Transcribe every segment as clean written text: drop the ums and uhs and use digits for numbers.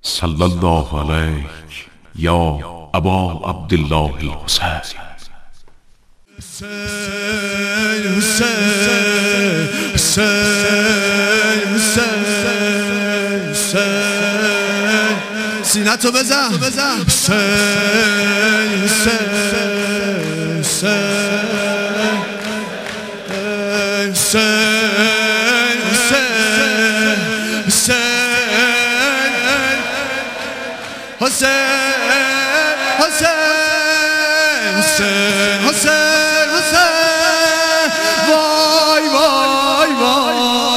صلی الله علیک یا ابا عبدالله الحسین. سینتو بزن وای وای وای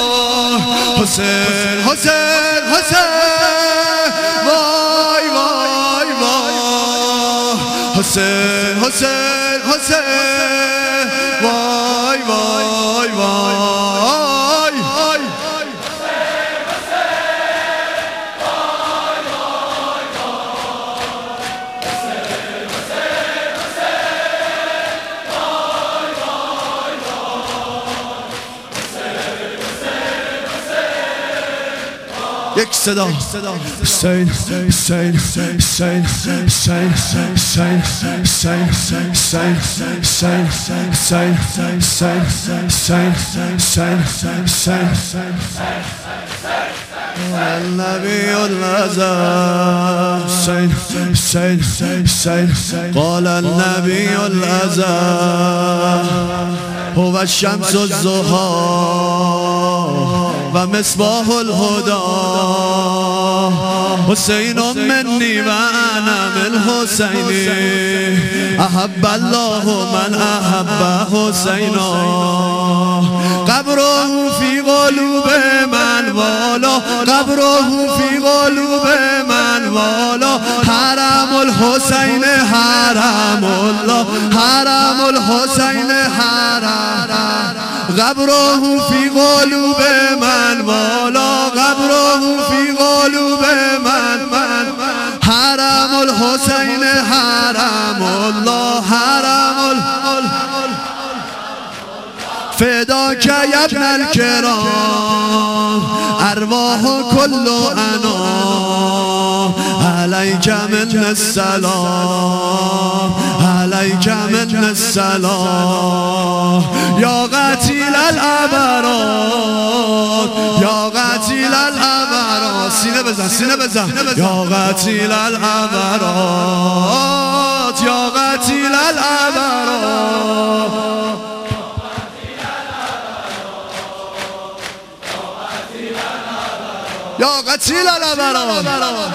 حسین حسین حسین وای وای وای حسین حسین حسین وای وای وای یک صدا حسین حسین حسین حسین حسین حسین حسین حسین حسین حسین حسین حسین النبي الأعظم حسين حسين حسين قال النبي الأعظم هو الشمس الضحى ومصباح الهدى حسين مني وأنا من حسيني أحب الله من أحب حسينا قبره في قلوب من والا قبره في قلوب من والا حرم الحسين حرم الله حرم الحسين حرم قبره في قلوب من والا قبره في قلوب من حرم الحسين حرم الله حرم فداك يا ابن الكرام أرواح كل أنا عليك من السلام عليك من السلام يا قتيل الأبرار يا قتيل الأبرار سینه بزن يا قتيل الأبرار يا قتيل الأبرار يا قتيل الأبرار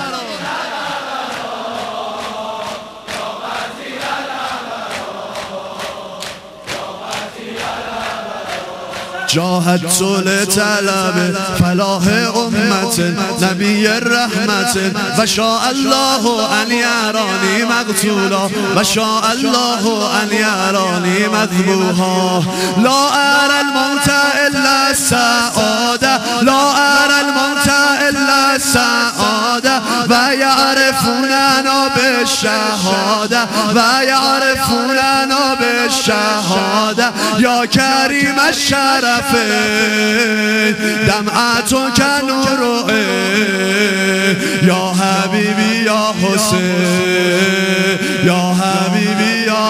جاهدت لطلب فلاح أمة نبي الرحمة وشاء الله أن يراني مقتولا وشاء الله أن يراني مذبوحا لا أرى الموت إلا السعادة لا أرى الموت إلا السعادة ويعرفوننا بالشهادة ويعرفوننا بالشهادة يا كريم الشرف دمعتك نور يا حبيبي يا حسين يا حبيبي يا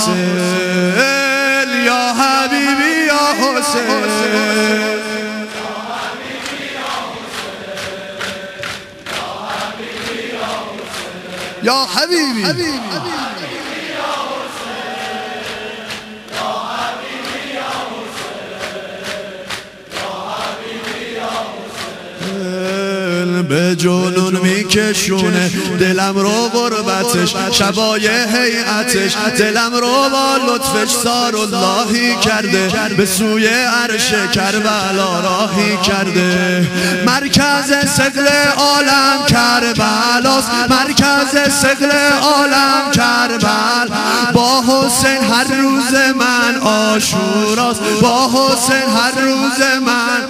حسين يا حبيبي يا حسين يا حبيبي به جنون میکشونه دلم رو غربتش شبای هیئتش دلم رو با لطفش ساراللهی کرده به سوی عرش کربلا راهی کرده مرکز ثقل عالم کربلاست مرکز ثقل عالم کربل با حسین هر روز من عاشوراست با حسین هر روز من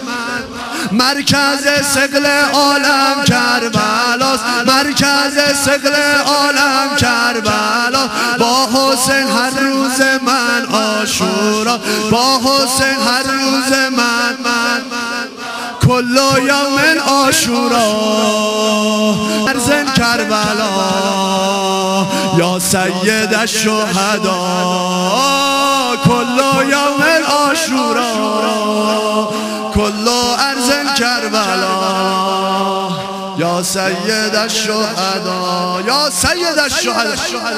مرکز ثقل عالم کربلاست مرکز ثقل عالم کربلا با حسین هر روز من عاشورا با حسین هر روز من كل يوم عاشوراء أرض کربلا يا سيد الشهداء كل يوم عاشوراء كل أرض کربلا يا سيد الشهداء يا سيد الشهداء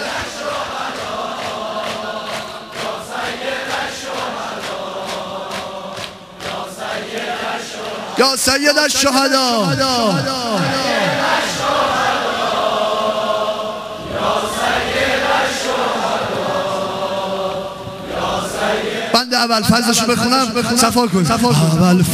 يا سيد الشهداء بند اول فضلشو بخونم صفا کن اول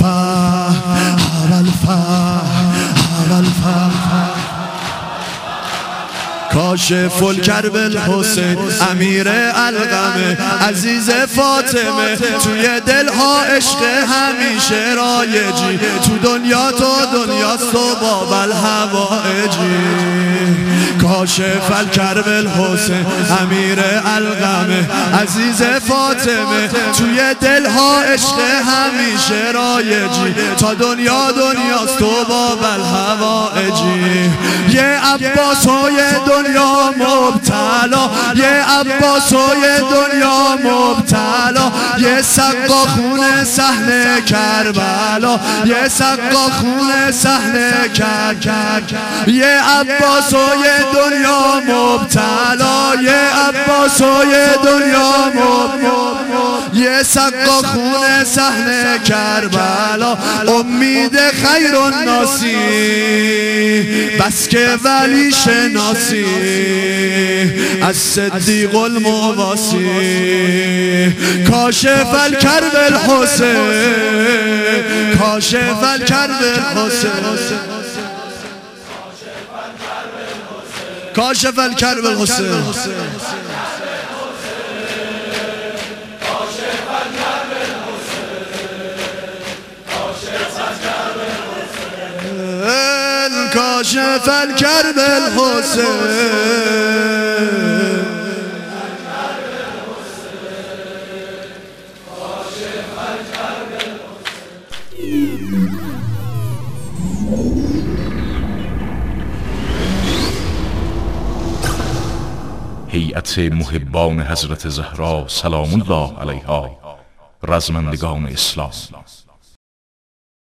کاشف الکرب الحسین امیر القمه عزیز فاطمه توی دلها عشق همیشه رایجی تو دنیا تو دنیاست و باب الحوائجی کاشف الکرب الحسین امیر القمه عزیز فاطمه توی دلها عشق همیشه رایجی تا دنیا دنیاست و باب الحوائجی یه عباسای دنیا مبتلا یه عباسای دنیا مبتلا یه سقا خون صحنه کربلا یه سقا خون صحنه کربلا یه عباسای دنیا مبتلا یه عباسای دنیا مبتلا یه سقا خون صحنه کربلا امید خیر الناسی بس که ولی شناسی از صدیق المواسی کاشف الکرب الحسین کاشف الکرب الحسین کاشف الکرب الحسین كاشف الكرب الحسين هیئت محبان حضرت زهرا سلام الله علیها رزمندگان اسلام